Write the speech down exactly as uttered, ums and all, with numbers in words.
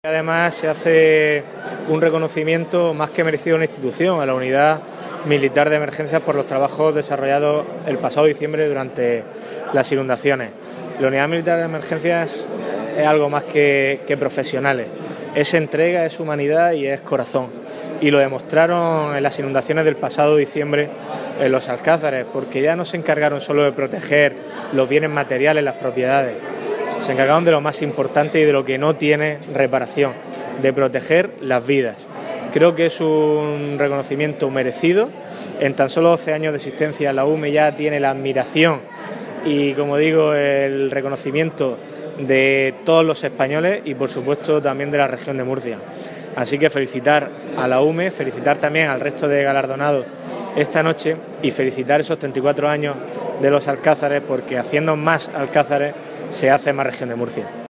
Además se hace un reconocimiento más que merecido a una institución, a la Unidad Militar de Emergencias, por los trabajos desarrollados el pasado diciembre durante las inundaciones. La Unidad Militar de Emergencias es algo más que, que profesionales, es entrega, es humanidad y es corazón. Y lo demostraron en las inundaciones del pasado diciembre en los Alcázares, porque ya no se encargaron solo de proteger los bienes materiales, las propiedades, se encargaron de lo más importante y de lo que no tiene reparación, de proteger las vidas. Creo que es un reconocimiento merecido. En tan solo doce años de existencia la U M E ya tiene la admiración y, como digo, el reconocimiento de todos los españoles y, por supuesto, también de la región de Murcia. Así que felicitar a la U M E, felicitar también al resto de galardonados esta noche y felicitar esos treinta y cuatro años de los Alcázares, porque haciendo más Alcázares se hace más región de Murcia.